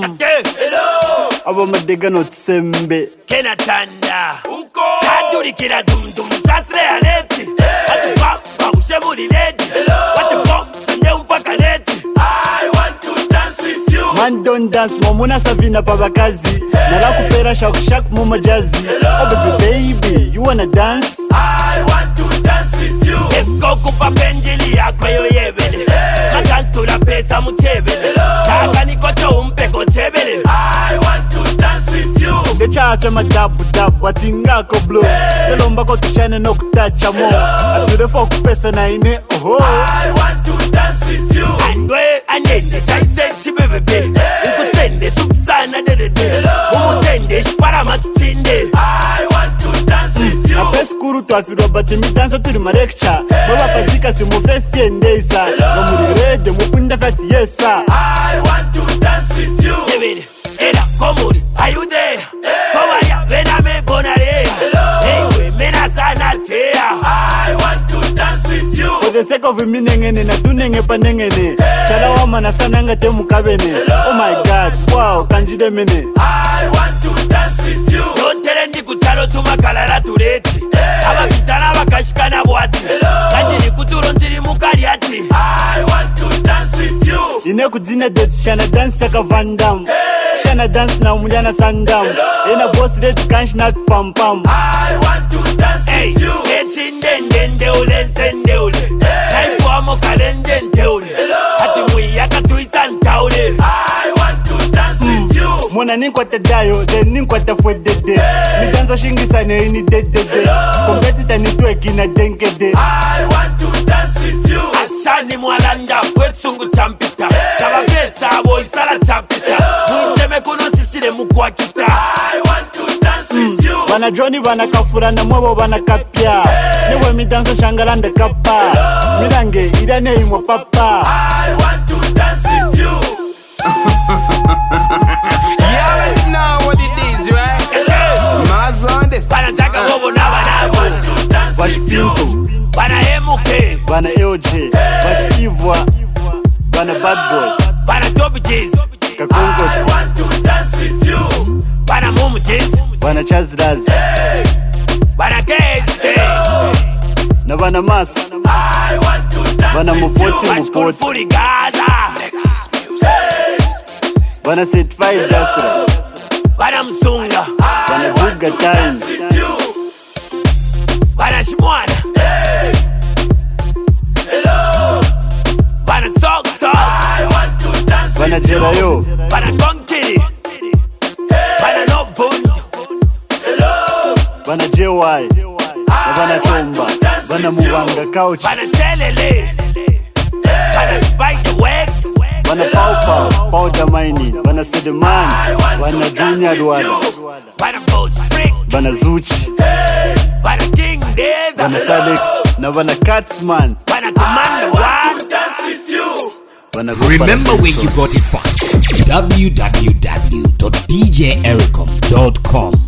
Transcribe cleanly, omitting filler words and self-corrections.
Bam. Hello. Abo madega no tsembe. Kena chanda. Uko. Kaduri kira dum dum. Chasre aneti. Atu bam. Baushe muri lady. Watu bom. Sinde umfakaneti. I want to dance with you. Man don't dance. Momuna savina pabakazi. Nala kupera shak mama jazzy. Oh baby, you wanna dance? I want to dance with you. If kupa penjili yako yo yebele. Ma dance to la pesa muchebele. Chaka niko cho umpeko chebele. I want to dance with you. The chafe ma dabu watinga ko blow. Lomba ko tushane no kutacha mo. Ature for kupesa na ine oh. I want to dance with you. Andwe anende chaise chibebebe. Ukusende subsana de. Umutende shpara matuchinde. I want to dance with you. Apeskuru to afiro but mi dance to the lecture. Baba pazika si mo festi endesa. No muri rede mo kunda fati yesa. I want to dance with you. Kevin, Eda, Komuri, are you there? Kowaya, Bename Bonare. Hey, we mena sana tea. I want to dance with you. For the sake of me nengene na tunenge panengene. Chala wa mana sana ngate mukabene. Oh my God, wow, kanjide mene. I want to dance with you. Don't tell any kuchalo tumakalala tureti. Aba kitana bakashikana bwati. Kajini kuturo nchiri mukariati. I want to dance with you. Ine kudine date shana dance saka Van Damme. Shana dance na umuliana Sandam. Ina boss ready kansh na pam pam. I want to dance with you. Echindende ule sende ule. Naifu amo kalende ule. Hati mwiyaka tuisanta ule. I want to dance with you. Mona ninkwata dayo, then ninkwata fwedede. Midanzo shingisa ne ini dedede. Kompetita nitweki na denkede. I want to dance with you. Achani mwalanda kwetsungu champita. Kaba pesa abo isala champita. Mwiteme kuno shishire mkwakita. I want to dance with you. Bana Johnny bana kafura na mwabo bana kapia. Niwe midanzo shangalanda kapa. Mirange irane imo papa. I want to dance with you. You already know what it is, right? Maz on this. Bana taka wobo na bana. I want to dance Wash with you. Pinto, Bana MK. bana LJ, Wash Ivwa, bana Bad Boy, Bana Toby J's. I Kakongo, want to dance with you. Bana Mumu J's. bana Chazraz, Bana KSK. na bana Mas, I want to dance bana with you. Mupoti Mashkuru Mupoti, Furi Gaza. bana Certified Dasra, Bana Msunga. bana Buga Time, With you. Bana Shmwana. Hello. Bana Sok Sok. I want to dance bana with you. Jerayo, Bana Donkey. Bana Novund. Hello. bana JY, na bana Chomba, bana Mubanga Couch, Bana Chelele. Bana Spider Wax. bana Pau Pau, Powder Mining, bana Sedeman, bana Junior Dwada, Bana Boss Freak. bana Zuchi, Bana King Deza. bana Salex, na bana Catsman, Bana Commander One. Dance with you. bana Remember where you got it from. www.djericom.com